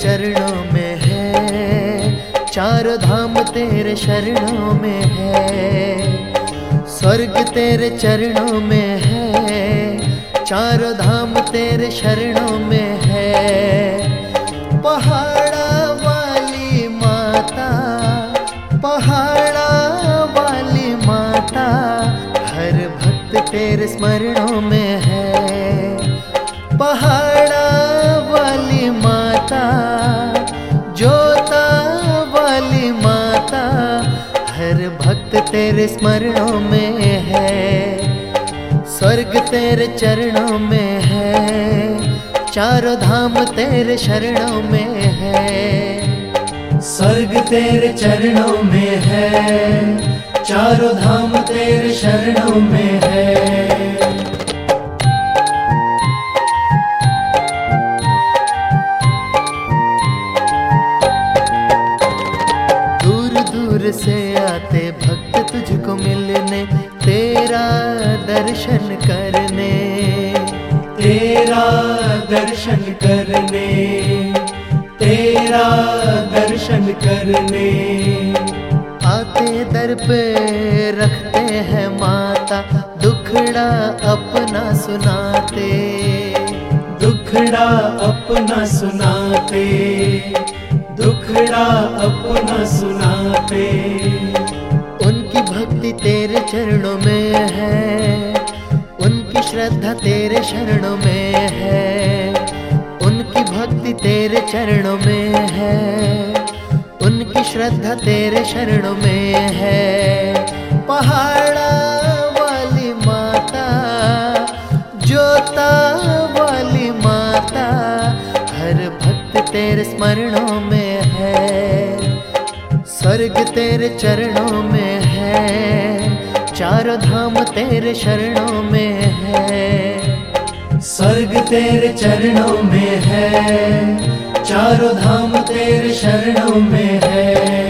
चरणों में है, चारों धाम तेरे शरणों में है। स्वर्ग तेरे चरणों में है, चारों धाम तेरे शरणों में है। पहाड़ा वाली माता, पहाड़ा वाली माता, हर भक्त तेरे स्मरणों में है। पहाड़ा वाली माता, जोता वाली माता, हर भक्त तेरे स्मरणों में है। स्वर्ग तेरे चरणों में है, चारों धाम तेरे शरणों में है। स्वर्ग तेरे चरणों में है, चारों धाम तेरे शरणों में है। दूर से आते भक्त तुझको मिलने, तेरा दर्शन करने, तेरा दर्शन करने, तेरा दर्शन करने। आते दर पे रखते हैं माता, दुखड़ा अपना सुनाते, दुखड़ा अपना सुनाते, दुखड़ा अपना सुनाते। उनकी भक्ति तेरे चरणों में है, उनकी श्रद्धा तेरे शरणों में है। उनकी भक्ति तेरे चरणों में है, उनकी श्रद्धा तेरे शरणों में है। पहाड़ा वाली माता, जोता वाली माता, हर भक्त तेरे स्मरणों में है। स्वर्ग तेरे चरणों में है, चारों धाम तेरे शरणों में है। स्वर्ग तेरे चरणों में है, चारों धाम तेरे शरणों में है।